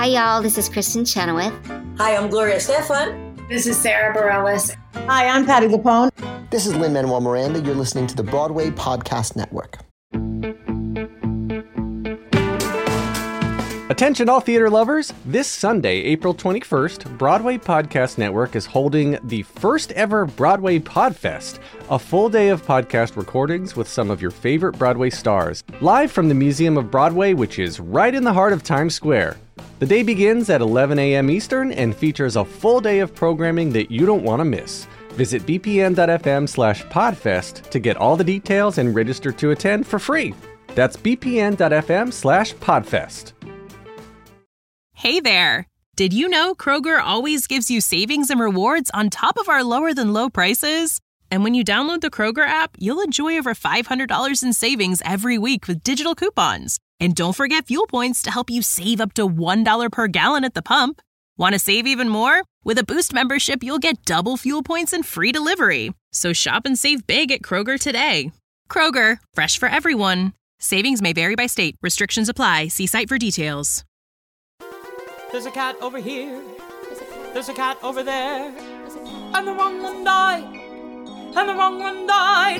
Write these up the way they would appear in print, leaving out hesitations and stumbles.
Hi, y'all. This is Kristen Chenoweth. Hi, I'm Gloria Stefan. This is Sarah Bareilles. Hi, I'm Patti LuPone. This is Lin-Manuel Miranda. You're listening to the Broadway Podcast Network. Attention all theater lovers! This Sunday, April 21st, Broadway Podcast Network is holding the first ever Broadway Podfest, a full day of podcast recordings with some of your favorite Broadway stars, live from the Museum of Broadway, which is right in the heart of Times Square. The day begins at 11 a.m. Eastern and features a full day of programming that you don't want to miss. Visit bpn.fm/podfest to get all the details and register to attend for free. That's bpn.fm/podfest. Hey there! Did you know Kroger always gives you savings and rewards on top of our lower-than-low prices? And when you download the Kroger app, you'll enjoy over $500 in savings every week with digital coupons. And don't forget fuel points to help you save up to $1 per gallon at the pump. Want to save even more? With a Boost membership, you'll get double fuel points and free delivery. So shop and save big at Kroger today. Kroger, fresh for everyone. Savings may vary by state. Restrictions apply. See site for details. There's a cat over here. There's a cat over there. And the wrong one died. And the wrong one died.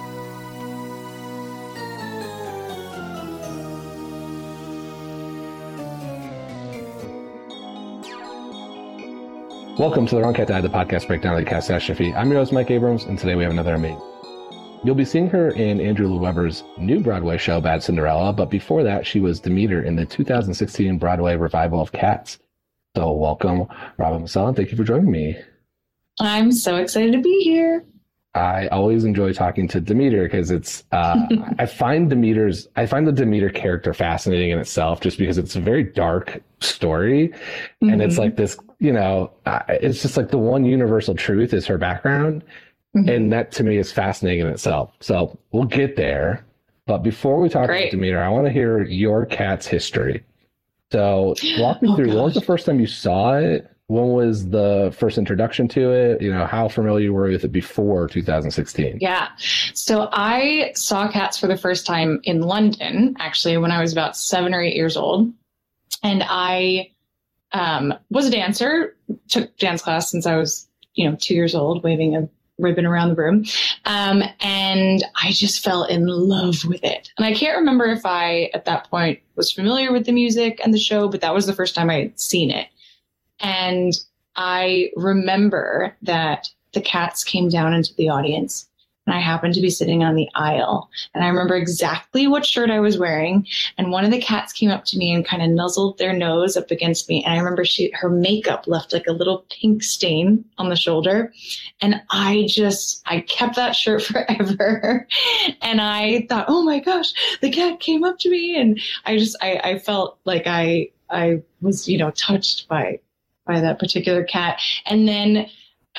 Welcome to The Wrong Cat Died, the podcast breakdown of the catastrophe. I'm your host, Mike Abrams, and today we have another amazing. You'll be seeing her in Andrew Lloyd Webber's new Broadway show, Bad Cinderella, but before that, she was Demeter in the 2016 Broadway revival of Cats. So welcome, Robin Massell, and thank you for joining me. I'm so excited to be here. I always enjoy talking to Demeter because it's, I find the Demeter character fascinating in itself just because it's a very dark story. Mm-hmm. And it's like this, it's just like the one universal truth is her background. Mm-hmm. And that to me is fascinating in itself. So we'll get there. But before we talk about Demeter, I want to hear your cat's history. So walk me through, when was the first time you saw it? When was the first introduction to it? How familiar were you with it before 2016? Yeah. So I saw Cats for the first time in London, actually, when I was about 7 or 8 years old. And I was a dancer, took dance class since I was, 2 years old, waving a ribbon around the room. And I just fell in love with it. And I can't remember if I, at that point, was familiar with the music and the show, but that was the first time I had seen it. And I remember that the Cats came down into the audience and I happened to be sitting on the aisle. And I remember exactly what shirt I was wearing. And one of the cats came up to me and kind of nuzzled their nose up against me. And I remember her makeup left like a little pink stain on the shoulder. And I kept that shirt forever. And I thought, oh my gosh, the cat came up to me. And I felt like I was, touched by that particular cat. And then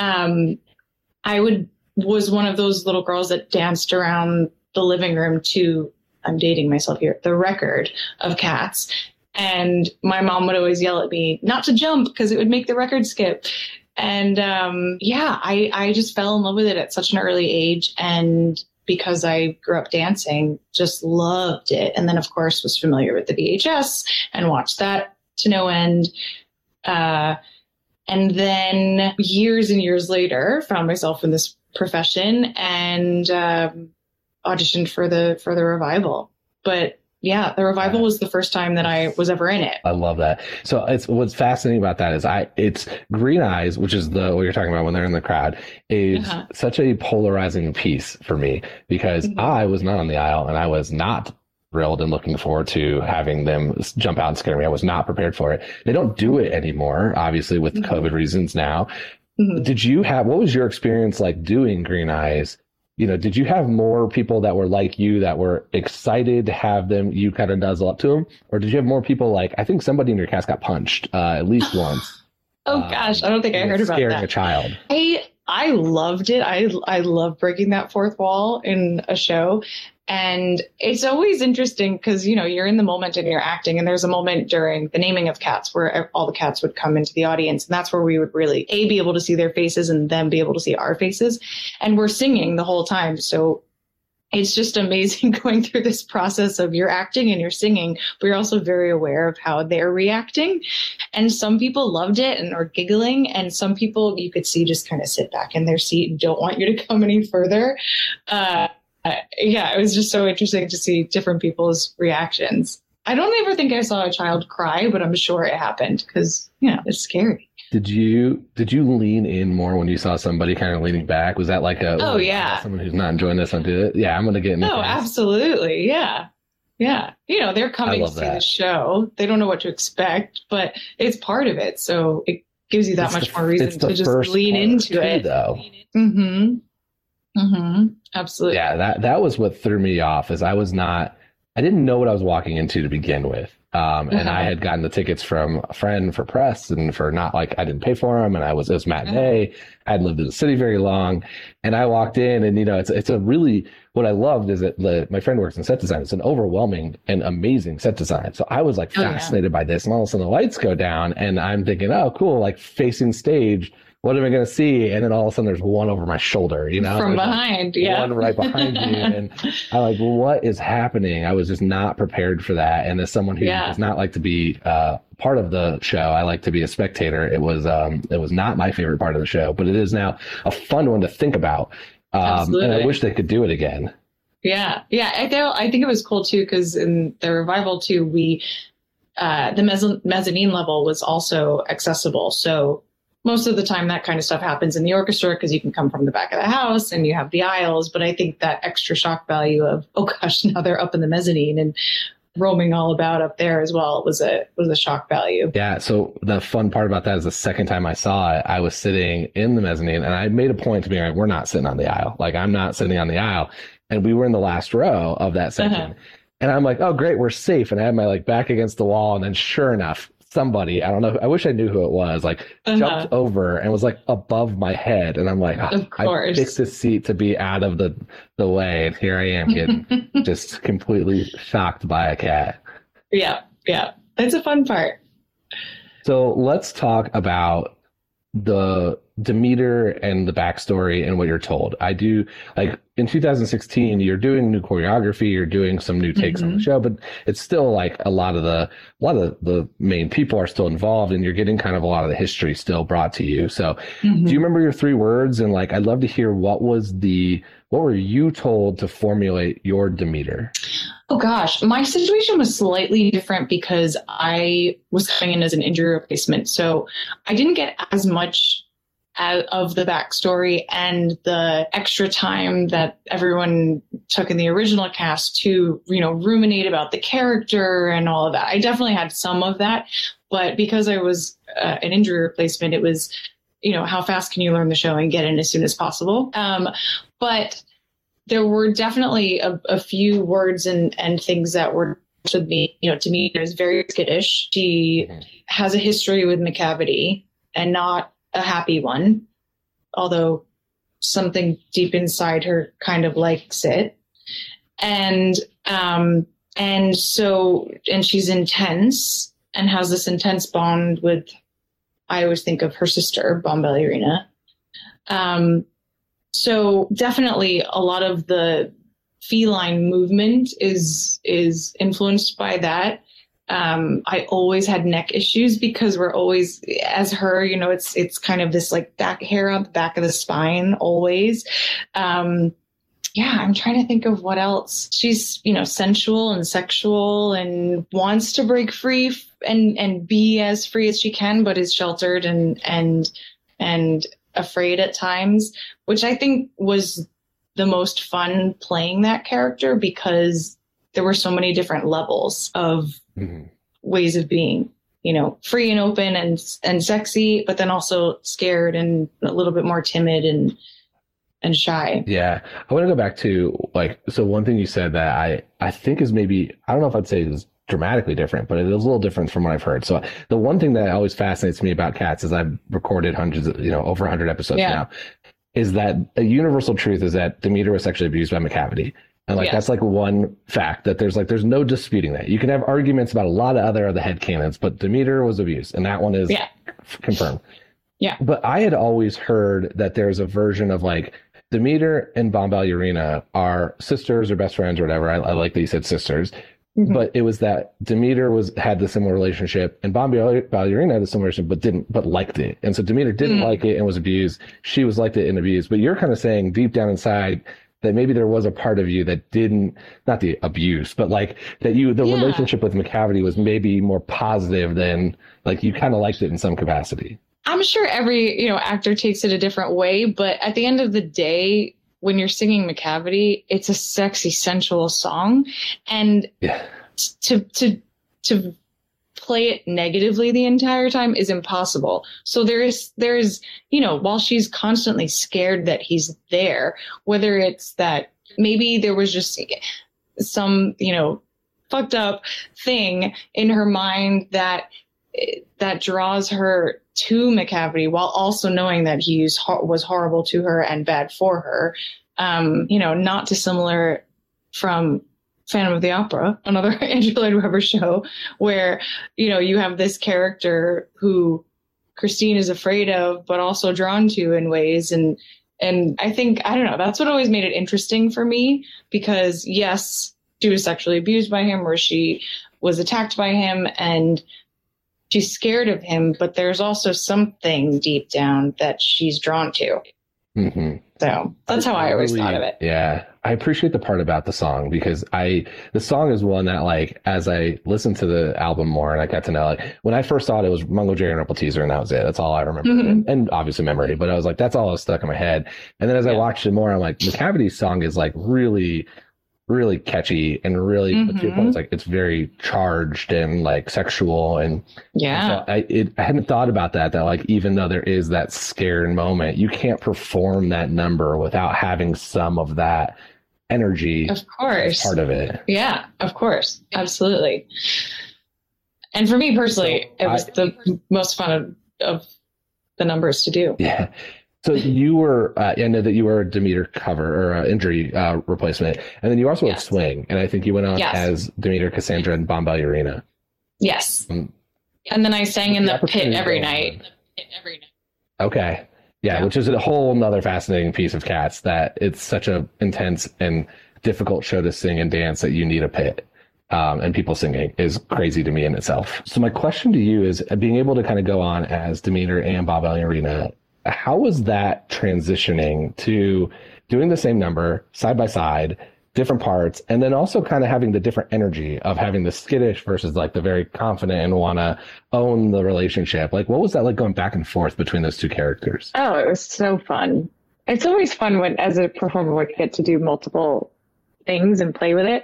I was one of those little girls that danced around the living room to, I'm dating myself here, the record of Cats. And my mom would always yell at me not to jump because it would make the record skip. And I just fell in love with it at such an early age. And because I grew up dancing, just loved it. And then, of course, was familiar with the VHS and watched that to no end. And then years and years later, found myself in this profession and auditioned for the revival. But yeah, the revival was the first time that I was ever in it. I love that. So what's fascinating about that is it's Green Eyes, which is what you're talking about when they're in the crowd, is such a polarizing piece for me because I was not on the aisle and I was not thrilled and looking forward to having them jump out and scare me. I was not prepared for it. They don't do it anymore, obviously, with COVID reasons now. Mm-hmm. What was your experience like doing Green Eyes? Did you have more people that were like you that were excited to have you kind of nuzzle up to them? Or did you have more people like, I think somebody in your cast got punched at least once. Oh gosh, I don't think I heard about that. Scaring a child. I loved it. I love breaking that fourth wall in a show. And it's always interesting because, you're in the moment and you're acting. And there's a moment during the naming of Cats where all the cats would come into the audience. And that's where we would really, be able to see their faces and them be able to see our faces. And we're singing the whole time. So it's just amazing going through this process of you're acting and you're singing, but you're also very aware of how they're reacting. And some people loved it and are giggling, and some people you could see just kind of sit back in their seat and don't want you to come any further. Yeah, it was just so interesting to see different people's reactions. I don't ever think I saw a child cry, but I'm sure it happened because, it's scary. Did you lean in more when you saw somebody kind of leaning back? Was that like someone who's not enjoying this? I'm going to get in. Oh, absolutely. Yeah. Yeah. They're coming to see the show. They don't know what to expect, but it's part of it. So it gives you that much more reason to just lean into it. Though. Mm-hmm. Mm-hmm. Absolutely. Yeah. That was what threw me off is I didn't know what I was walking into to begin with. And I had gotten the tickets from a friend for press and for I didn't pay for them. And it was matinee. I hadn't lived in the city very long. And I walked in and, it's a really, what I loved is that my friend works in set design. It's an overwhelming and amazing set design. So I was fascinated by this, and all of a sudden the lights go down and I'm thinking, oh, cool. Like facing stage. What am I going to see? And then all of a sudden there's one over my shoulder, From behind, one right behind you. And I'm like, what is happening? I was just not prepared for that. And as someone who does not like to be part of the show, I like to be a spectator. It was not my favorite part of the show, but it is now a fun one to think about. And I wish they could do it again. Yeah. Yeah. I think it was cool too, because in the revival too, the mezzanine level was also accessible. So most of the time that kind of stuff happens in the orchestra because you can come from the back of the house and you have the aisles. But I think that extra shock value of, oh gosh, now they're up in the mezzanine and roaming all about up there as well was a shock value. Yeah. So the fun part about that is the second time I saw it, I was sitting in the mezzanine and I made a point to be like, we're not sitting on the aisle. Like I'm not sitting on the aisle. And we were in the last row of that section. And I'm like, oh, great, we're safe. And I had my back against the wall. And then sure enough, somebody, I don't know, I wish I knew who it was, jumped over and was above my head. And I'm like, of course. I picked this seat to be out of the way. And here I am getting just completely shocked by a cat. Yeah. Yeah. It's a fun part. So let's talk about the Demeter and the backstory and what you're told. I do in 2016, you're doing new choreography, you're doing some new takes on the show, but it's still a lot of the main people are still involved and you're getting kind of a lot of the history still brought to you. So do you remember your 3 words? And I'd love to hear what were you told to formulate your Demeter? Oh gosh, my situation was slightly different because I was coming in as an injury replacement. So I didn't get as much of the backstory and the extra time that everyone took in the original cast to, ruminate about the character and all of that. I definitely had some of that, but because I was an injury replacement, it was, how fast can you learn the show and get in as soon as possible? But there were definitely a few words and things that were to me, Demeter is very skittish. She has a history with Macavity and not a happy one, although something deep inside her kind of likes it. And she's intense and has this intense bond with, I always think of her sister, Bomb Ballerina. So definitely a lot of the feline movement is influenced by that. I always had neck issues because we're always, as her, it's kind of this back hair on the back of the spine always. I'm trying to think of what else. She's, sensual and sexual and wants to break free and be as free as she can, but is sheltered and afraid at times, which I think was the most fun playing that character because there were so many different levels of ways of being, free and open and sexy, but then also scared and a little bit more timid and shy. Yeah. I want to go back to so one thing you said that I think is maybe, I don't know if I'd say is dramatically different, but it is a little different from what I've heard. So the one thing that always fascinates me about cats is I've recorded hundreds of, over 100 episodes now, is that a universal truth is that Demeter was sexually abused by Macavity. And that's one fact that there's no disputing that. You can have arguments about a lot of other headcanons, but Demeter was abused, and that one is confirmed. Yeah. But I had always heard that there's a version of Demeter and Bombalurina are sisters or best friends or whatever. I like that you said sisters. But it was that Demeter had the similar relationship, and Bombalurina had a similar relationship, but liked it. And so Demeter didn't like it and was abused. She was liked it and abused. But you're kind of saying deep down inside that maybe there was a part of you that didn't, not the abuse, but like that the relationship with Macavity was maybe more positive than, like, you kind of liked it in some capacity. I'm sure every, actor takes it a different way, but at the end of the day, when you're singing Macavity, it's a sexy, sensual song, and to play it negatively the entire time is impossible. So there's, while she's constantly scared that he's there, whether it's that maybe there was just some, fucked up thing in her mind that draws her to Macavity, while also knowing that he was horrible to her and bad for her. Not dissimilar from Phantom of the Opera, another Andrew Lloyd Webber show, where, you have this character who Christine is afraid of, but also drawn to in ways. And I think, I don't know, that's what always made it interesting for me, because yes, she was sexually abused by him, or she was attacked by him, and she's scared of him, but there's also something deep down that she's drawn to. Mm-hmm. So that's how I always thought of it. Yeah. I appreciate the part about the song, because the song is one that, like, as I listened to the album more and I got to know, like, when I first saw it was Mungo Jerry and Ripple Teaser, and that was it. That's all I remember. And obviously memory, but I was like, that's all that was stuck in my head. And then as I watched it more, I'm like, Macavity's song is like really, really catchy and really, to your point, it's like, it's very charged and like sexual. And so I hadn't thought about that like, even though there is that scared moment, you can't perform that number without having some of that energy. Of course. Part of it. Yeah, of course. Absolutely. And for me personally, it was the most fun of the numbers to do. Yeah. So you were, I know that you were a Demeter cover or injury replacement, and then you also had Swing, and I think you went on as Demeter, Cassandra, and Bombalurina. Yes. And then I sang in the pit every night. Okay. Yeah, which is a whole nother fascinating piece of Cats, that it's such a intense and difficult show to sing and dance that you need a pit. And people singing is crazy to me in itself. So my question to you is, being able to kind of go on as Demeter and Bombalurina, how was that transitioning to doing the same number side by side, different parts, and then also kind of having the different energy of having the skittish versus like the very confident and want to own the relationship? Like, what was that like going back and forth between those two characters? Oh, it was so fun. It's always fun when, as a performer, we get to do multiple things and play with it.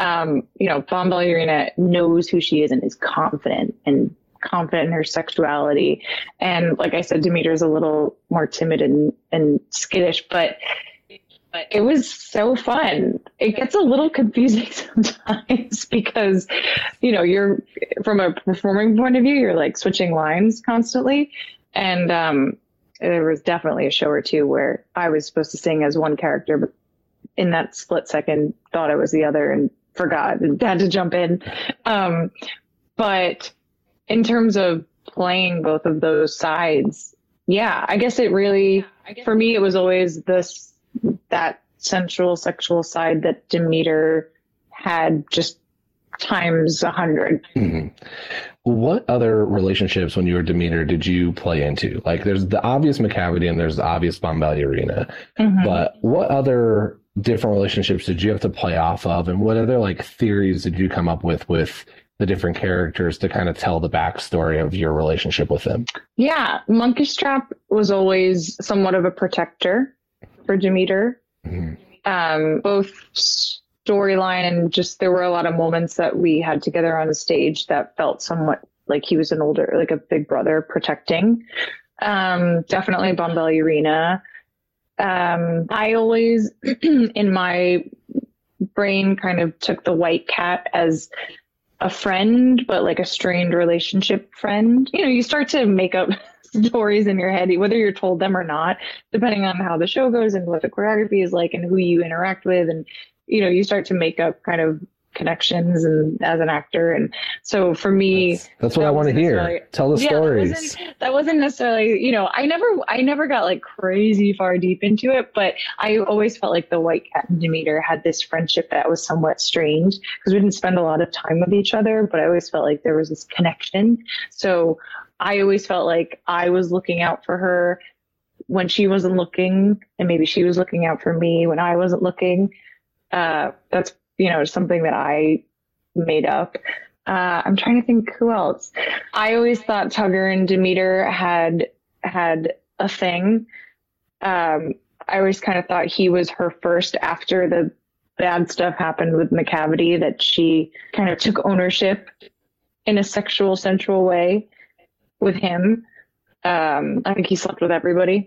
Bombalurina knows who she is and is confident in her sexuality. And like I said, Demeter's a little more timid and skittish, but it was so fun. It gets a little confusing sometimes because, you're from a performing point of view, you're like switching lines constantly. And there was definitely a show or two where I was supposed to sing as one character, but in that split second thought I was the other and forgot and had to jump in. But in terms of playing both of those sides, I guess it really, for me, it was always that sensual, sexual side that Demeter had, just times 100. Mm-hmm. What other relationships when you were Demeter did you play into? Like, there's the obvious Macavity and there's the obvious Bombalurina, but what other different relationships did you have to play off of, and what other like theories did you come up with the different characters to kind of tell the backstory of your relationship with them? Yeah, Monkey Strap was always somewhat of a protector for Demeter. Both storyline and just, there were a lot of moments that we had together on the stage that felt somewhat like he was an older, like a big brother protecting. Definitely Bombalurina. I always, in my brain, kind of took the White Cat as a friend, but like a strained relationship friend. You start to make up stories in your head, whether you're told them or not, depending on how the show goes and what the choreography is like and who you interact with. And, you start to make up kind of connections and as an actor. And so for me, that's what I want to hear. Tell the stories. That wasn't necessarily, you know, I never got like crazy far deep into it, but I always felt like the White Cat and Demeter had this friendship that was somewhat strange because we didn't spend a lot of time with each other, but I always felt like there was this connection. So I always felt like I was looking out for her when she wasn't looking, and maybe she was looking out for me when I wasn't looking. That's, you know, something that I made up. I'm trying to think who else. I always thought Tugger and Demeter had a thing. I always kind of thought he was her first after the bad stuff happened with Macavity, that she kind of took ownership in a sexual, sensual way with him. I think he slept with everybody.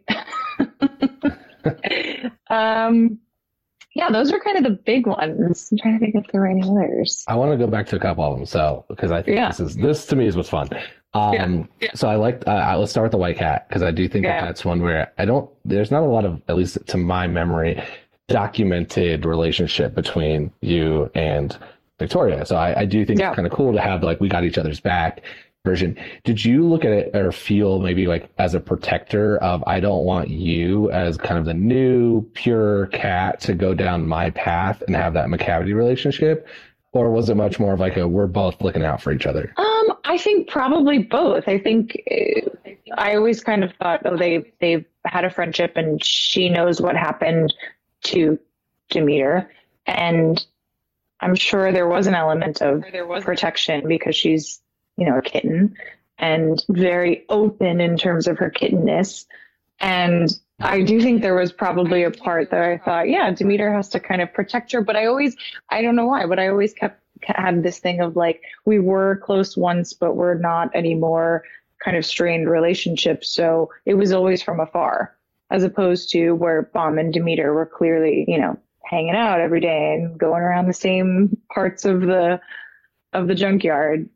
Yeah, those are kind of the big ones. I'm trying to think if there were any others. I want to go back to a couple of them. So, because I think this to me is what's fun. So I like, let's start with the White Cat, because I do think that's one where there's not a lot of, at least to my memory, documented relationship between you and Victoria. So I do think it's kind of cool to have, like, we got each other's back version. Did you look at it or feel maybe like as a protector of, I don't want you as kind of the new pure cat to go down my path and have that Macavity relationship? Or was it much more of like we're both looking out for each other? I think probably both. I think I always kind of thought, they've had a friendship and she knows what happened to Demeter. And I'm sure there was an element of protection because she's, you know, a kitten and very open in terms of her kittenness. And I do think there was probably a part that I thought, Demeter has to kind of protect her. But I don't know why, but I always had this thing of like, we were close once, but we're not anymore, kind of strained relationships. So it was always from afar, as opposed to where Bomb and Demeter were clearly, you know, hanging out every day and going around the same parts of the junkyard.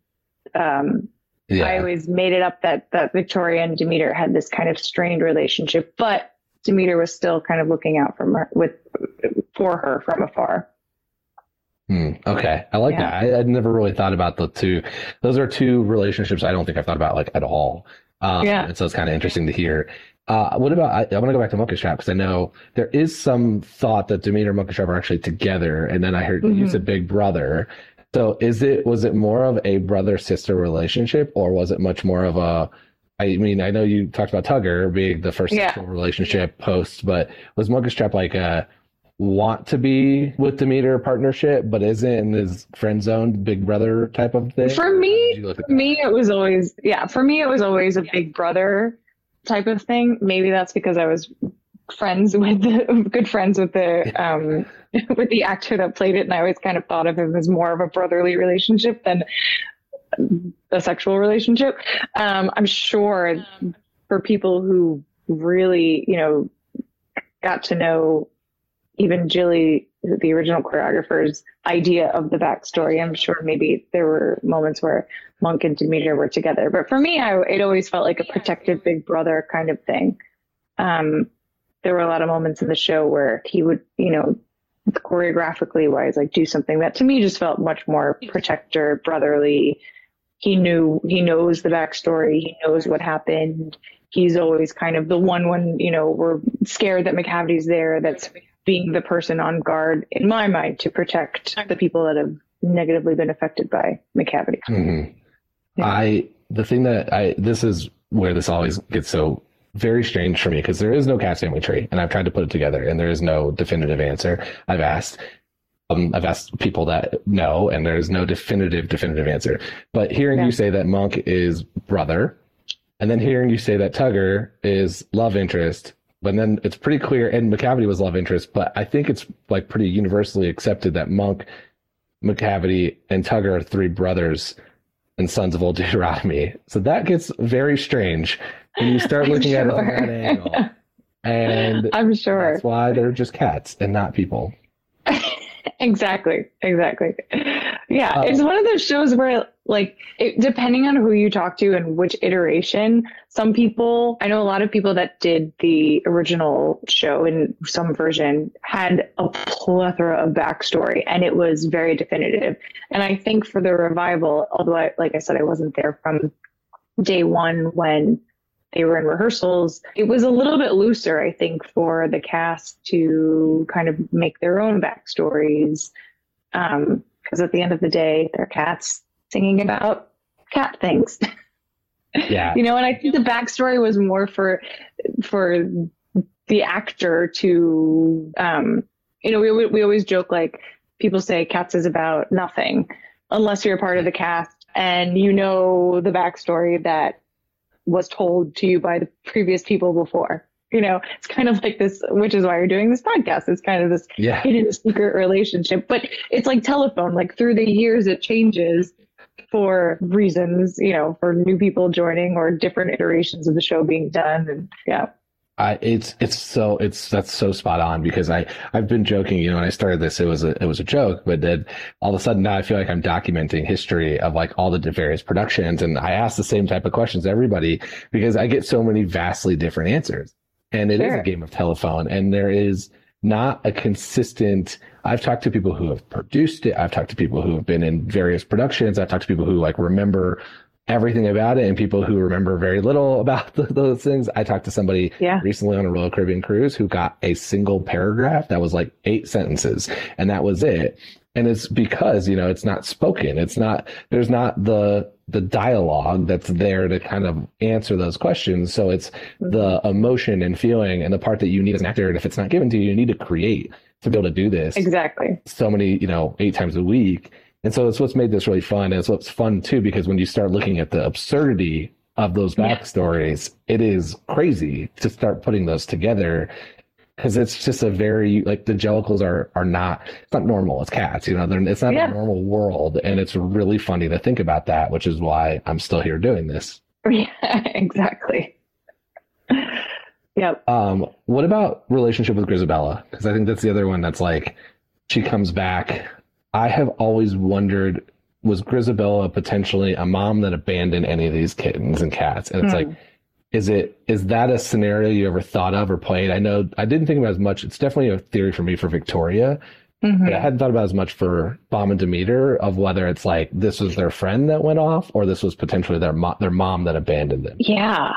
I always made it up that Victoria and Demeter had this kind of strained relationship, but Demeter was still kind of looking out for her from afar. Okay. I like that. I'd never really thought about the two. Those are two relationships I don't think I've thought about like at all. And so it's kind of interesting to hear. What about, I want to go back to Monkey's Trap, because I know there is some thought that Demeter and Monkey's Trap are actually together. And then I heard you said big brother. So was it more of a brother-sister relationship, or was it much more of I know you talked about Tugger being the first sexual relationship post, but was Monkey's Trap like a want to be with Demeter partnership, but isn't in his friend zone big brother type of thing? For me, it was always a big brother type of thing. Maybe that's because I was good friends with the with the actor that played it, and I always kind of thought of him as more of a brotherly relationship than a sexual relationship. I'm sure for people who really, you know, got to know even Jilly, the original choreographer's idea of the backstory, I'm sure maybe there were moments where Monk and Demeter were together. But for me, it always felt like a protective big brother kind of thing. There were a lot of moments in the show where he would, you know, choreographically wise, like do something that to me just felt much more protector, brotherly. He knows the backstory. He knows what happened. He's always kind of the one when, you know, we're scared that Macavity's there, that's being the person on guard, in my mind, to protect the people that have negatively been affected by Macavity. This is where this always gets so very strange for me, because there is no Cat's family tree, and I've tried to put it together, and there is no definitive answer. I've asked people that know, and there is no definitive answer. But hearing you say that Monk is brother, and then hearing you say that Tugger is love interest, but then it's pretty clear, and Macavity was love interest, but I think it's like pretty universally accepted that Monk, Macavity, and Tugger are three brothers and sons of Old Deuteronomy. So that gets very strange when you start looking at it from that angle. And I'm sure that's why they're just cats and not people. Exactly. Yeah, it's one of those shows where, like, depending on who you talk to and which iteration, some people, I know a lot of people that did the original show in some version had a plethora of backstory, and it was very definitive. And I think for the revival, although, like I said, I wasn't there from day one when they were in rehearsals, it was a little bit looser, I think, for the cast to kind of make their own backstories. Because at the end of the day, they're cats singing about cat things. Yeah. And I think the backstory was more for the actor to, we always joke, like, people say Cats is about nothing unless you're a part of the cast and the backstory that was told to you by the previous people before. It's kind of like this, which is why you're doing this podcast. It's kind of this hidden secret relationship, but it's like telephone, like through the years, it changes for reasons, for new people joining or different iterations of the show being done. And that's so spot on, because I've been joking, when I started this, it was a joke, but then all of a sudden now I feel like I'm documenting history of like all the various productions. And I ask the same type of questions to everybody because I get so many vastly different answers. And it is a game of telephone, and there is not a consistent. I've talked to people who have produced it. I've talked to people who have been in various productions. I've talked to people who like remember everything about it and people who remember very little about those things. I talked to somebody recently on a Royal Caribbean cruise who got a single paragraph that was like 8 sentences, and that was it. And it's because, it's not spoken. There's not the dialogue that's there to kind of answer those questions. So it's the emotion and feeling and the part that you need as an actor. And if it's not given to you, you need to create to be able to do this. Exactly. So many, 8 times a week. And so it's what's made this really fun. And it's what's fun too, because when you start looking at the absurdity of those backstories, it is crazy to start putting those together. Because it's just a very, like, the Jellicles are not, it's not normal. It's cats, it's not a normal world. And it's really funny to think about that, which is why I'm still here doing this. Yeah, exactly. Yep. What about relationship with Grizabella? Because I think that's the other one that's like, she comes back. I have always wondered, was Grizabella potentially a mom that abandoned any of these kittens and cats? And it's like, is that a scenario you ever thought of or played? I know I didn't think about as much. It's definitely a theory for me for Victoria, but I hadn't thought about as much for Bomb and Demeter, of whether it's like this was their friend that went off or this was potentially their mom that abandoned them. Yeah,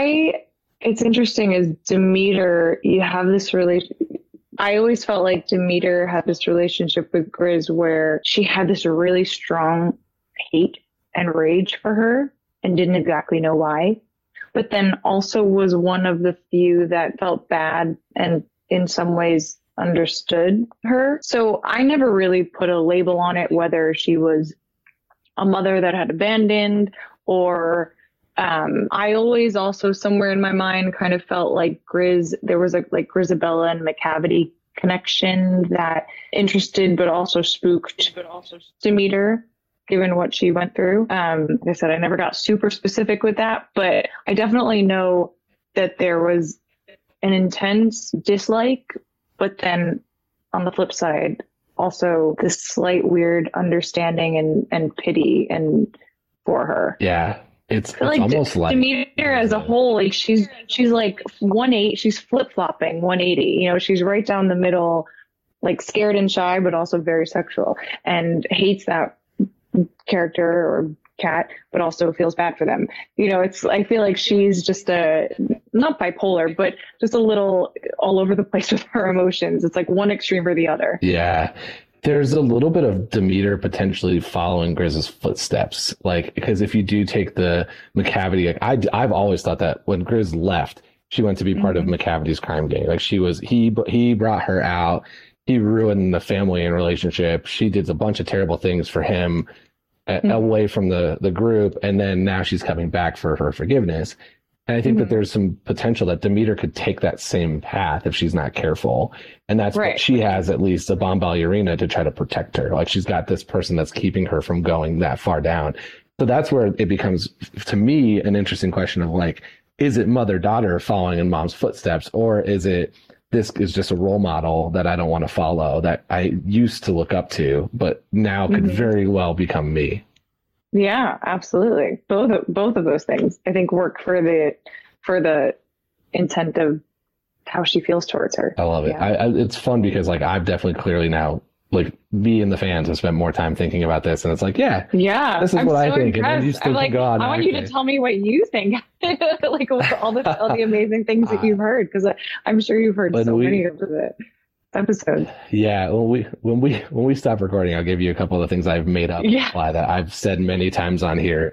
it's interesting is Demeter, you have this relation. I always felt like Demeter had this relationship with Grizz where she had this really strong hate and rage for her and didn't exactly know why. But then also was one of the few that felt bad and in some ways understood her. So I never really put a label on it, whether she was a mother that had abandoned or I always also somewhere in my mind kind of felt like there was a like Grizabella and Macavity connection that interested but also spooked Demeter, given what she went through. Like I said, I never got super specific with that, but I definitely know that there was an intense dislike, but then on the flip side, also this slight weird understanding and pity and for her. Yeah. It's almost like Demeter as a whole, like she's like 180, she's flip-flopping 180, she's right down the middle, like scared and shy, but also very sexual and hates that character or cat, but also feels bad for them. I feel like she's just not bipolar, but just a little all over the place with her emotions. It's like one extreme or the other. Yeah. There's a little bit of Demeter potentially following Grizz's footsteps, like, because if you do take the Macavity, like I've always thought that when Grizz left, she went to be part of Macavity's crime gang. Like he brought her out, he ruined the family and relationship. She did a bunch of terrible things for him away from the group, and then now she's coming back for her forgiveness. And I think that there's some potential that Demeter could take that same path if she's not careful. And that's what she has, at least a Bombalurina to try to protect her. Like she's got this person that's keeping her from going that far down. So that's where it becomes, to me, an interesting question of like, is it mother-daughter following in mom's footsteps, or is it this is just a role model that I don't want to follow, that I used to look up to, but now could very well become me. Yeah, absolutely. Both of those things, I think, work for the intent of how she feels towards her. I love it. Yeah. It's fun because like I've definitely clearly now, like me and the fans have spent more time thinking about this, and it's like, yeah, this is I'm what so I think. impressed. And then you still can go on. I want you to tell me what you think, like all the amazing things that you've heard, because I'm sure you've heard so many of the episodes. Yeah, when we stop recording, I'll give you a couple of things I've made up that I've said many times on here.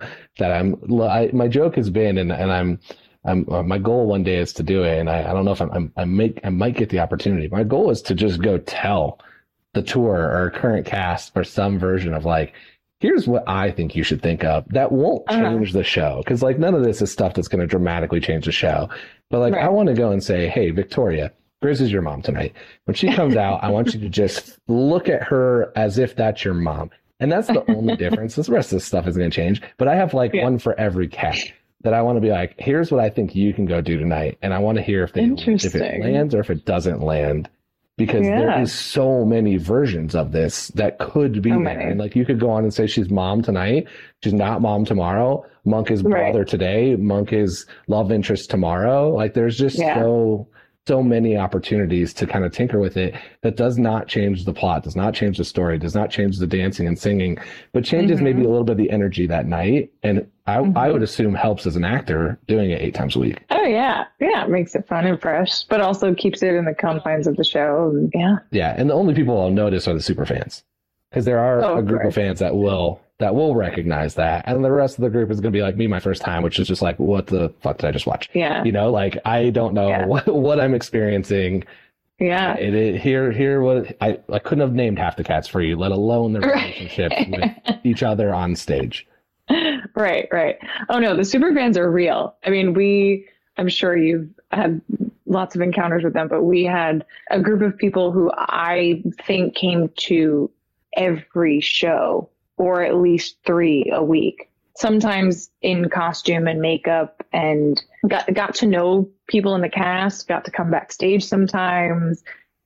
That my joke has been, and I'm my goal one day is to do it, and I don't know if I might get the opportunity. My goal is to just go tell the tour or current cast or some version of like, here's what I think you should think of that won't change the show, because like none of this is stuff that's going to dramatically change the show. But like I want to go and say, hey, Victoria, Grizz is your mom tonight. When she comes out, I want you to just look at her as if that's your mom. And that's the only difference. The rest of this stuff isn't going to change. But I have like one for every cat that I want to be like, here's what I think you can go do tonight. And I want to hear if it lands or if it doesn't land. Because there is so many versions of this that could be there. And like you could go on and say she's mom tonight. She's not mom tomorrow. Monk is brother today. Monk is love interest tomorrow. Like there's just so many opportunities to kind of tinker with it that does not change the plot, does not change the story, does not change the dancing and singing, but changes maybe a little bit of the energy that night. And I would assume helps as an actor doing it 8 times a week. Oh, yeah. Yeah, it makes it fun and fresh, but also keeps it in the confines of the show. Yeah. Yeah, and the only people I'll notice are the super fans, because there are a group of fans that will recognize that, and the rest of the group is going to be like me my first time, which is just like, what the fuck did I just watch? Yeah, you know, like I don't know what I'm experiencing. Yeah, here what I couldn't have named half the cats for you, let alone their relationships with each other on stage. Right. Oh no, the super fans are real. I mean, I'm sure you've had lots of encounters with them, but we had a group of people who I think came to every show, or at least 3 a week, sometimes in costume and makeup, and got to know people in the cast, got to come backstage sometimes.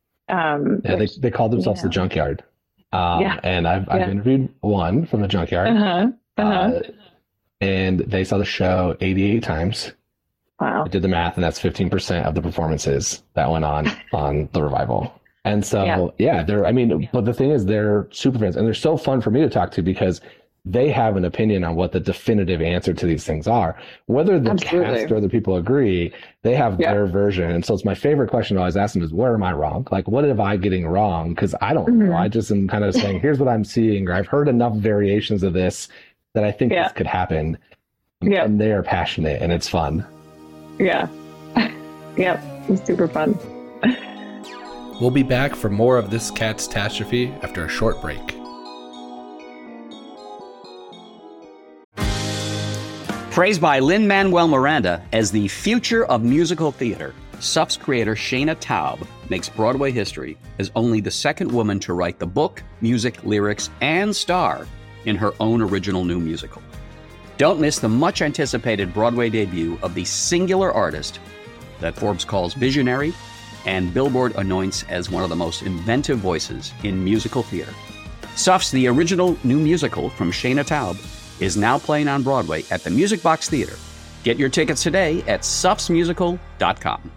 They called themselves the Junkyard. And I've interviewed one from the Junkyard. And they saw the show 88 times. Wow. I did the math, and that's 15% of the performances that went on the revival. And so, but the thing is, they're super fans, and they're so fun for me to talk to because they have an opinion on what the definitive answer to these things are. Whether the cast or the people agree, they have their version. And so it's my favorite question I always ask them is, where am I wrong? Like, what am I getting wrong? Because I don't know. I just am kind of saying, here's what I'm seeing, or I've heard enough variations of this that I think this could happen. And they are passionate, and it's fun. Yeah. Yep. It's super fun. We'll be back for more of this catastrophe after a short break. Praised by Lin-Manuel Miranda as the future of musical theater, SUF's creator Shayna Taub makes Broadway history as only the second woman to write the book, music, lyrics, and star in her own original new musical. Don't miss the much-anticipated Broadway debut of the singular artist that Forbes calls visionary and Billboard anoints as one of the most inventive voices in musical theater. SUF's The Original New Musical from Shayna Taub is now playing on Broadway at the Music Box Theater. Get your tickets today at sufsmusical.com.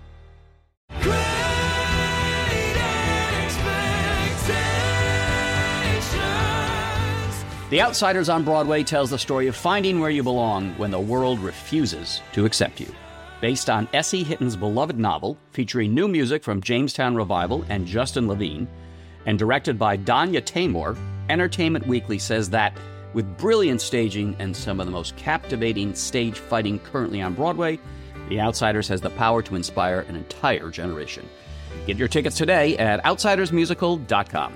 The Outsiders on Broadway tells the story of finding where you belong when the world refuses to accept you. Based on S.E. Hitton's beloved novel, featuring new music from Jamestown Revival and Justin Levine, and directed by Danya Taymor, Entertainment Weekly says that, with brilliant staging and some of the most captivating stage fighting currently on Broadway, The Outsiders has the power to inspire an entire generation. Get your tickets today at outsidersmusical.com.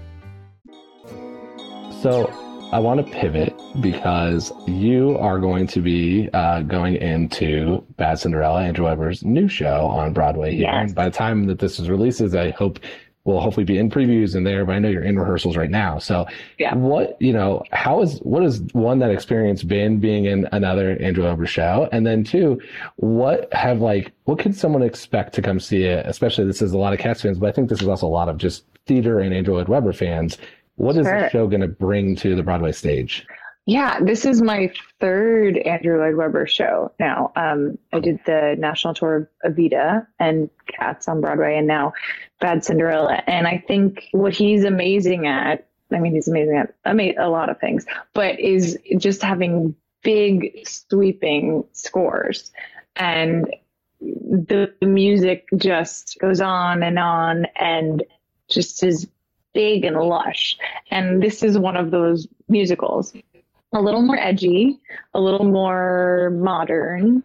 So I want to pivot because you are going to be going into Bad Cinderella, Andrew Weber's new show on Broadway here. Yes. And by the time that this is releases, I hope will hopefully be in previews and there, but I know you're in rehearsals right now. So what has one, that experience been being in another Andrew Lloyd Webber show? And then two, what could someone expect to come see it? Especially, this is a lot of Cats fans, but I think this is also a lot of just theater and Andrew Lloyd Webber fans. What is the show going to bring to the Broadway stage? Yeah, this is my third Andrew Lloyd Webber show now. I did the national tour of Evita and Cats on Broadway, and now Bad Cinderella. And I think what he's amazing at, he's amazing at a lot of things, but is just having big sweeping scores. And the music just goes on and just is big and lush. And this is one of those musicals. A little more edgy, a little more modern,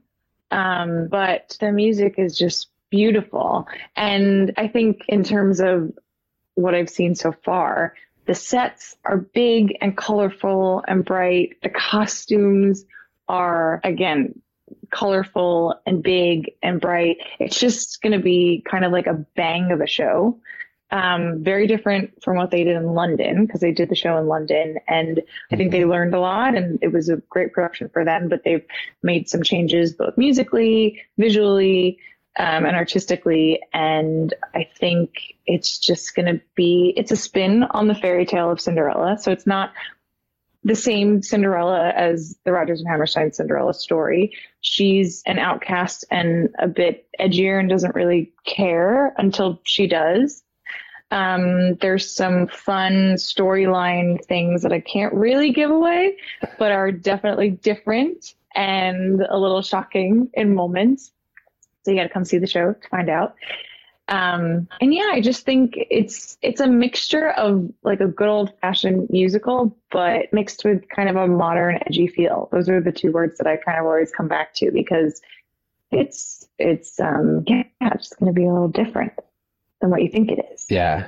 but the music is just beautiful. And I think in terms of what I've seen so far, the sets are big and colorful and bright. The costumes are, again, colorful and big and bright. It's just going to be kind of like a bang of a show. Very different from what they did in London, because they did the show in London, and I think they learned a lot, and it was a great production for them, but they've made some changes both musically, visually, and artistically. And I think it's just going to be, it's a spin on the fairy tale of Cinderella. So it's not the same Cinderella as the Rodgers and Hammerstein Cinderella story. She's an outcast and a bit edgier and doesn't really care until she does. There's some fun storyline things that I can't really give away, but are definitely different and a little shocking in moments. So you got to come see the show to find out. And yeah, I just think it's a mixture of like a good old fashioned musical, but mixed with kind of a modern edgy feel. Those are the two words that I kind of always come back to, because it's just going to be a little different than what you think it is. Yeah.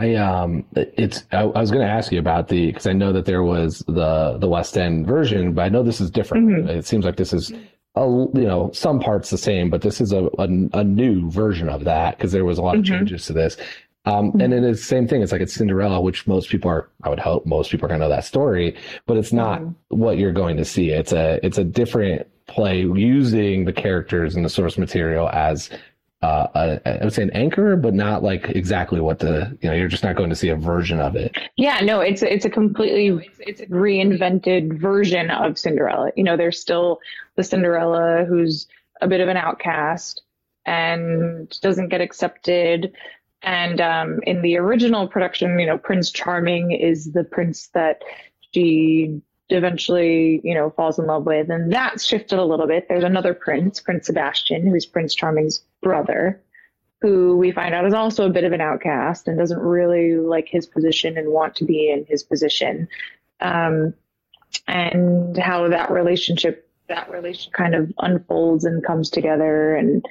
I was going to ask you about because I know that there was the West End version, but I know this is different. Mm-hmm. It seems like this is some parts the same, but this is a new version of that, because there was a lot of changes to this. And it is the same thing. It's like it's Cinderella, which I would hope most people are going to know that story, but it's not what you're going to see. It's a different play using the characters and the source material as I would say an anchor, but not like exactly what you're just not going to see a version of it. Yeah, no, it's a completely reinvented version of Cinderella. There's still the Cinderella who's a bit of an outcast and doesn't get accepted. And in the original production, Prince Charming is the prince that she eventually, falls in love with. And that's shifted a little bit. There's another prince, Prince Sebastian, who's Prince Charming's brother, who we find out is also a bit of an outcast and doesn't really like his position and want to be in his position. And how that relationship kind of unfolds and comes together. And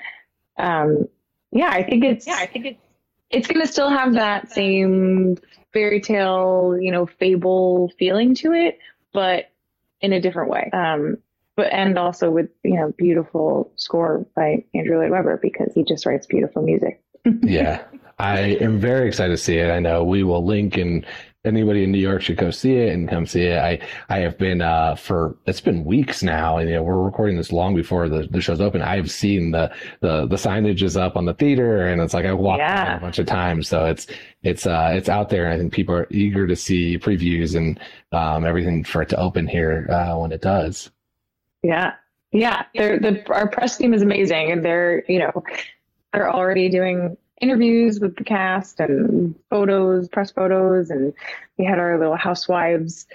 I think it's going to still have that same fairy tale, fable feeling to it, but in a different way. And also with, beautiful score by Andrew Lloyd Webber, because he just writes beautiful music. Yeah, I am very excited to see it. I know we will link, and anybody in New York should go see it and come see it. I have been, it's been weeks now, and we're recording this long before the show's open. I have seen the signage is up on the theater, and it's like I walked by a bunch of times. So it's out there, and I think people are eager to see previews and everything for it to open here when it does. Yeah. Our press team is amazing, and they're already doing interviews with the cast and press photos, and we had our little housewives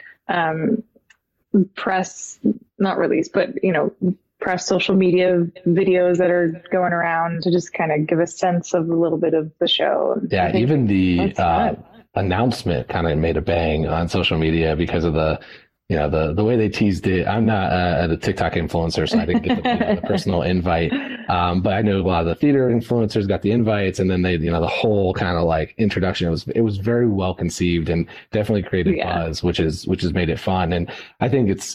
press, not release, but press social media videos that are going around to just kind of give a sense of a little bit of the show. Yeah, even the announcement kind of made a bang on social media because of the way they teased it. I'm not a TikTok influencer, so I didn't get the personal invite. But I know a lot of the theater influencers got the invites, and then they, the whole kind of like introduction. It was very well conceived and definitely created buzz, which has made it fun. And I think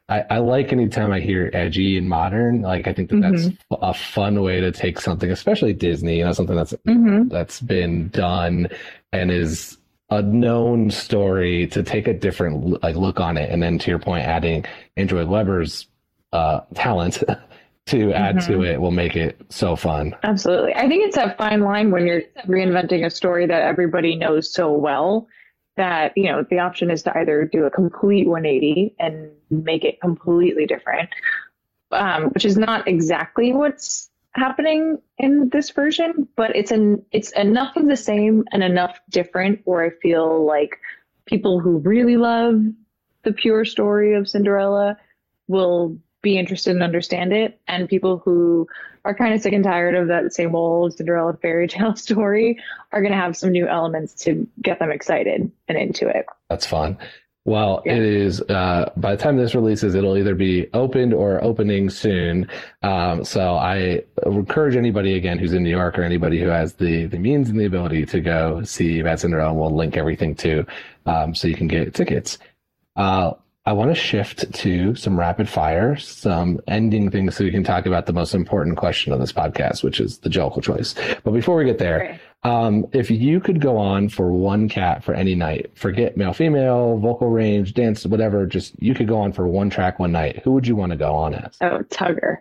I like anytime I hear edgy and modern. Like, I think that that's a fun way to take something, especially Disney, something that's been done and is a known story, to take a different look on it. And then, to your point, adding Andrew Lloyd Webber's talent to add to it will make it so fun. Absolutely. I think it's that fine line when you're reinventing a story that everybody knows so well, that, the option is to either do a complete 180 and make it completely different, which is not exactly what's happening in this version, but it's enough of the same and enough different where I feel like people who really love the pure story of Cinderella will be interested and understand it, and people who are kind of sick and tired of that same old Cinderella fairy tale story are going to have some new elements to get them excited and into it. That's fun. Well, It is, by the time this releases, it'll either be opened or opening soon. So I encourage anybody, again, who's in New York, or anybody who has the means and the ability to go see Bad Cinderella. We'll link everything too, so you can get tickets. I want to shift to some rapid fire, some ending things, so we can talk about the most important question of this podcast, which is the Jokel choice. But before we get there, if you could go on for one cat for any night, forget male, female, vocal range, dance, whatever, just you could go on for one track one night, who would you want to go on as? Oh, Tugger.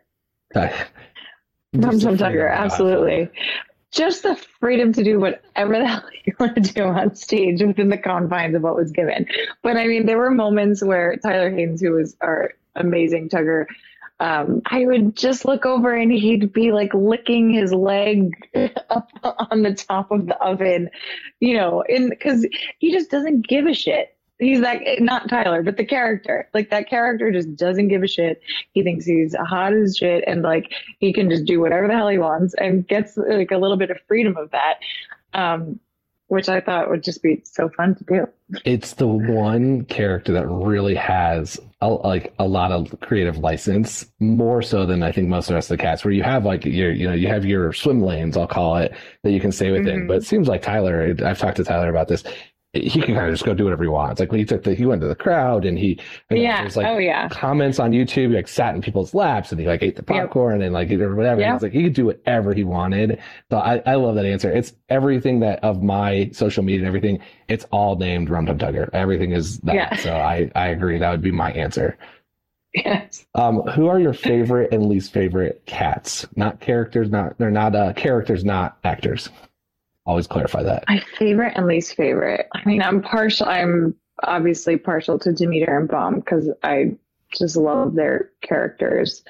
Tum Tum Tugger, absolutely. Just the freedom to do whatever the hell you want to do on stage within the confines of what was given. But I mean, there were moments where Tyler Haynes, who was our amazing Tugger, I would just look over and he'd be like licking his leg up on the top of the oven, because he just doesn't give a shit. He's not Tyler, but the character. Like, that character just doesn't give a shit. He thinks he's hot as shit, and he can just do whatever the hell he wants, and gets a little bit of freedom of that, which I thought would just be so fun to do. It's the one character that really has a lot of creative license, more so than I think most of the rest of the cats, where you have you have your swim lanes, I'll call it, that you can stay within. But it seems like Tyler, I've talked to Tyler about this, he can kind of just go do whatever he wants. Like, when he went to the crowd, and there's comments on YouTube, he sat in people's laps, and he ate the popcorn and whatever. Yeah. And he could do whatever he wanted. So I love that answer. It's everything that of my social media and everything, it's all named Rum Tum Tugger. Everything is that. Yeah. So I agree. That would be my answer. Yes. Who are your favorite and least favorite cats? Not characters, they're not characters, not actors. Always clarify that. My favorite and least favorite. I mean, I'm obviously partial to Demeter and Baum because I just love their characters.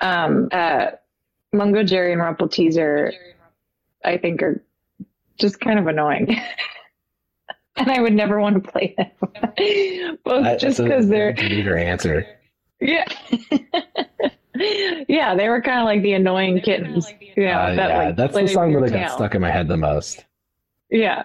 Mungo Jerry and Rumple Teaser, I think, are just kind of annoying. And I would never want to play them. Both just because they're... Demeter answer. Yeah. Yeah, they were kind of like the annoying kittens. That's the song that got stuck in my head the most. Yeah.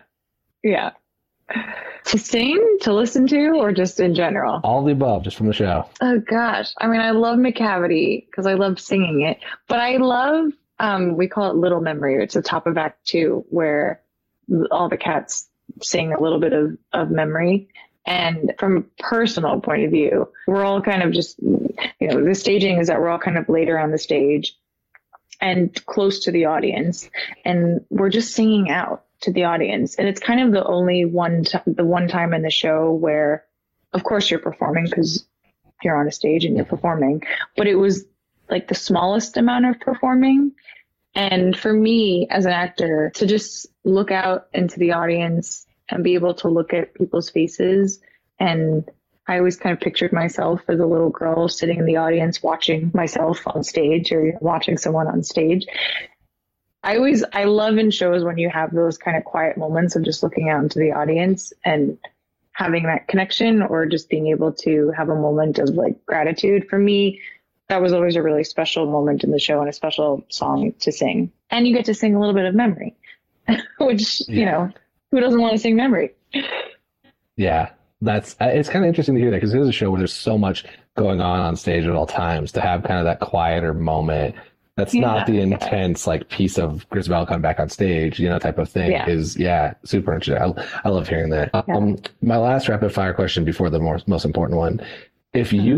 To sing, to listen to, or just in general? All the above, just from the show. Oh gosh, I mean, I love McCavity because I love singing it, but I love we call it Little Memory. It's the top of Act 2 where all the cats sing a little bit of memory. And from a personal point of view, we're all kind of just, the staging is that we're all kind of later on the stage and close to the audience, and we're just singing out to the audience. And it's kind of the only one time in the show where, of course, you're performing because you're on a stage and you're performing, but it was like the smallest amount of performing. And for me as an actor to just look out into the audience and be able to look at people's faces. And I always kind of pictured myself as a little girl sitting in the audience watching myself on stage or watching someone on stage. I love in shows when you have those kind of quiet moments of just looking out into the audience and having that connection, or just being able to have a moment of gratitude. For me, that was always a really special moment in the show and a special song to sing. And you get to sing a little bit of Memory, which, who doesn't want to sing Memory? Yeah, it's kind of interesting to hear that, because it is a show where there's so much going on stage at all times. To have kind of that quieter moment that's not the intense piece of Grisabella coming back on stage, type of thing is super interesting. I love hearing that. My last rapid fire question before the most important one: if you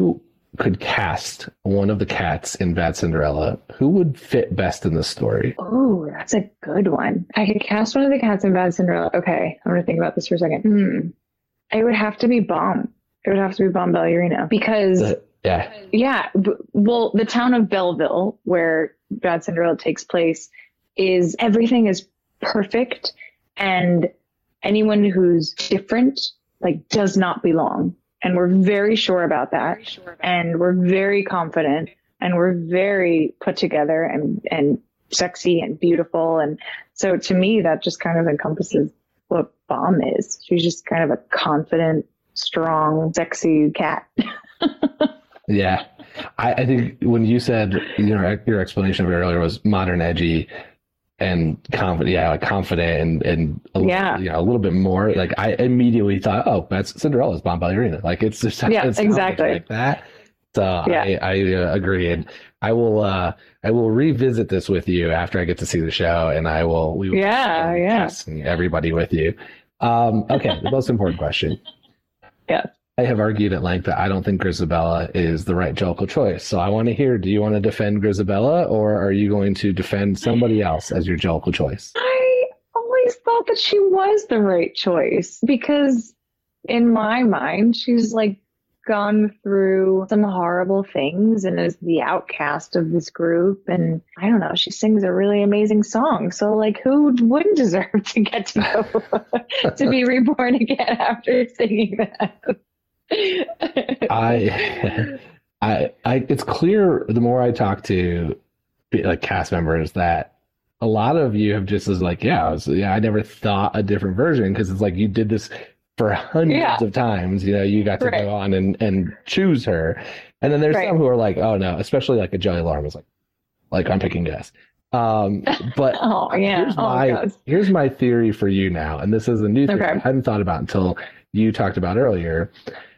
could cast one of the cats in Bad Cinderella, who would fit best in the story? Oh, that's a good one. I could cast one of the cats in Bad Cinderella. Okay, I'm going to think about this for a second. It would have to be Bomb. It would have to be Bomb Ballerina because... Well, the town of Belleville, where Bad Cinderella takes place, everything is perfect, and anyone who's different, like, does not belong. And we're very sure about that. And we're very confident, and we're very put together and sexy and beautiful. And so to me, that just kind of encompasses what Bomb is. She's just kind of a confident, strong, sexy cat. Yeah. I think when you said, your explanation of it earlier was modern, edgy, and confident. Yeah, like confident and a little bit more. Like I immediately thought, oh, that's Cinderella's Bomb Ballerina. Like it's just exactly like that. So I agree, and I will revisit this with you after I get to see the show, and we will casting everybody with you. Okay, the most important question. Yeah. I have argued at length that I don't think Grizabella is the right Jellicle choice. So I want to hear, do you want to defend Grizabella, or are you going to defend somebody else as your Jellicle choice? I always thought that she was the right choice because in my mind, she's like gone through some horrible things and is the outcast of this group. And I don't know, she sings a really amazing song. So like, who wouldn't deserve to get to go to be reborn again after singing that? It's clear the more I talk to like cast members that a lot of you have just is like, I never thought a different version, because it's like you did this for hundreds of times. You got to go on and choose her, and then there's some who are like, oh no, especially like a Joey Lauren was like I'm picking Gus. But here's my theory for you now, and this is a new thing I hadn't thought about until you talked about earlier.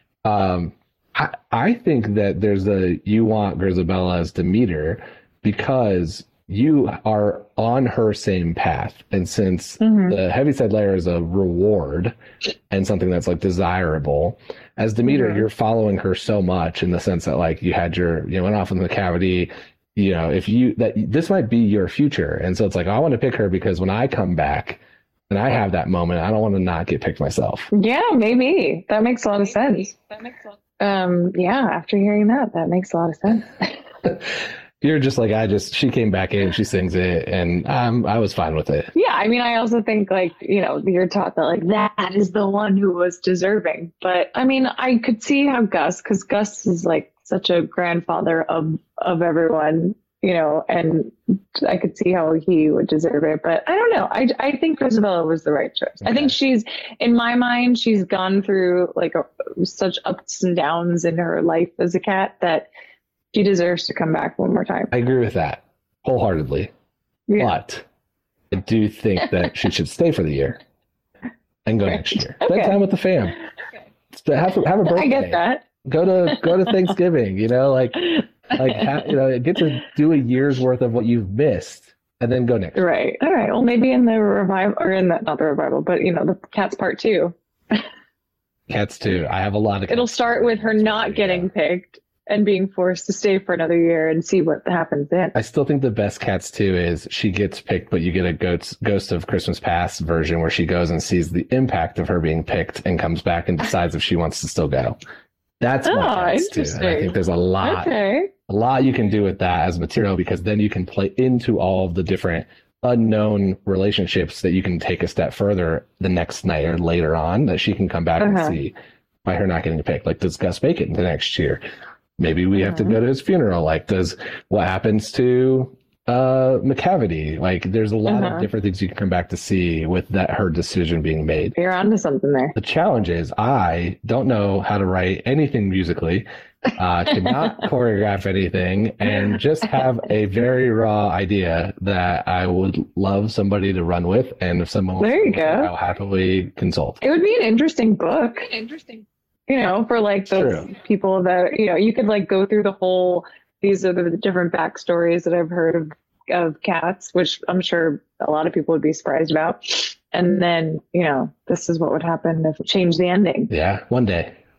I think that you want Grizabella as Demeter because you are on her same path. And since the Heaviside Layer is a reward and something that's like desirable, as Demeter, you're following her so much in the sense that like you had went off in the cavity, this might be your future. And so it's like, I want to pick her because when I come back, and I have that moment, I don't want to not get picked myself. Yeah, maybe. That makes a lot of sense. After hearing that makes a lot of sense. You're just like, she came back in, she sings it, and I was fine with it. Yeah, I mean, I also think like, you're taught that like that is the one who was deserving. But I mean, I could see how because Gus is like such a grandfather of everyone, and I could see how he would deserve it, but I don't know. I think Grizabella was the right choice. Okay. I think in my mind, she's gone through like such ups and downs in her life as a cat that she deserves to come back one more time. I agree with that wholeheartedly, but I do think that she should stay for the year and go next year. Spend time with the fam. Have a birthday. I get that. Go to Thanksgiving. Get to do a year's worth of what you've missed and then go next. Right. All right. Well, maybe in the revival, or not the revival, but the Cats Part 2. Cats 2. I have a lot of. It'll start with her not getting picked and being forced to stay for another year and see what happens then. I still think the best Cats 2 is she gets picked, but you get a Ghost of Christmas Past version where she goes and sees the impact of her being picked and comes back and decides if she wants to still go. That's my Cats 2. And I think there's a lot you can do with that as material, because then you can play into all of the different unknown relationships that you can take a step further the next night or later on that she can come back and see by her not getting picked. Like, does Gus make it into next year? Maybe we have to go to his funeral. Like, what happens to Macavity? Like, there's a lot of different things you can come back to see with her decision being made. You're onto something there. The challenge is I don't know how to write anything musically, cannot choreograph anything, and just have a very raw idea that I would love somebody to run with. And if someone wants there you go. I'll happily consult. It would be an interesting book. For like those people that, you could like go through the whole, these are the different backstories that I've heard of cats, which I'm sure a lot of people would be surprised about. And then, this is what would happen if it changed the ending. Yeah, one day.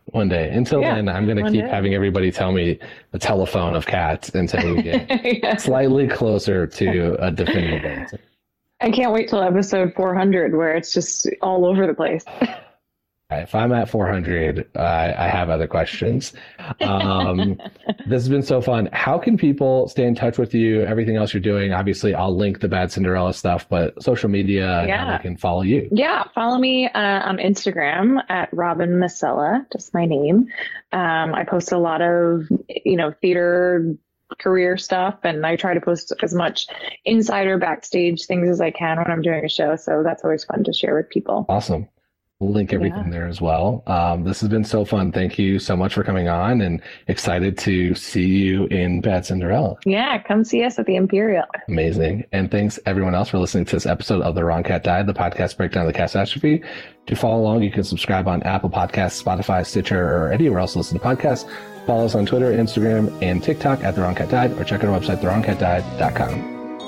One day. Until then, I'm going to keep day. having everybody tell me the telephone of Cats until we get slightly closer to a definitive answer. I can't wait till episode 400 where it's just all over the place. If I'm at 400, I have other questions. This has been so fun. How can people stay in touch with you? Everything else you're doing? Obviously, I'll link the Bad Cinderella stuff, but social media, how they can follow you. Yeah, follow me on Instagram at Robin Masella, just my name. I post a lot of, theater career stuff, and I try to post as much insider backstage things as I can when I'm doing a show. So that's always fun to share with people. Awesome. We'll link everything there as well. This has been so fun. Thank you so much for coming on, and excited to see you in Bad Cinderella. Yeah, come see us at the Imperial. Amazing. And thanks everyone else for listening to this episode of The Wrong Cat Died, the podcast breakdown of the catastrophe. To follow along, you can subscribe on Apple Podcasts, Spotify, Stitcher, or anywhere else to listen to podcasts. Follow us on Twitter, Instagram, and TikTok at The Wrong Cat Died, or check out our website, thewrongcatdied.com.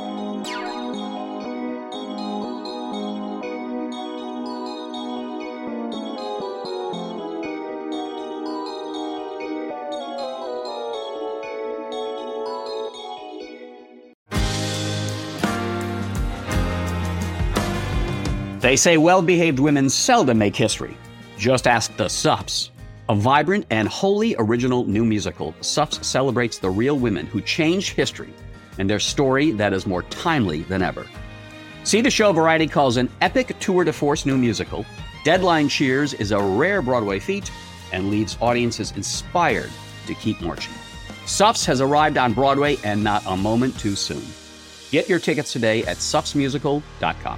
They say well-behaved women seldom make history. Just ask the Suffs. A vibrant and wholly original new musical, Suffs celebrates the real women who changed history and their story that is more timely than ever. See the show Variety calls an epic tour de force new musical. Deadline cheers is a rare Broadway feat and leaves audiences inspired to keep marching. Suffs has arrived on Broadway, and not a moment too soon. Get your tickets today at suffsmusical.com.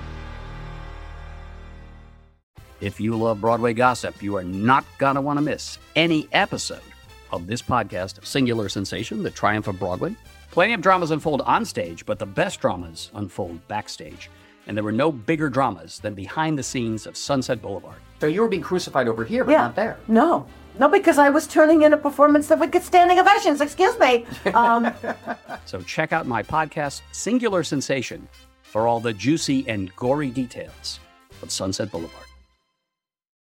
If you love Broadway gossip, you are not going to want to miss any episode of this podcast, Singular Sensation, The Triumph of Broadway. Plenty of dramas unfold on stage, but the best dramas unfold backstage. And there were no bigger dramas than behind the scenes of Sunset Boulevard. So you were being crucified over here, but not there. No, because I was turning in a performance that would get standing ovations. Excuse me. So check out my podcast, Singular Sensation, for all the juicy and gory details of Sunset Boulevard.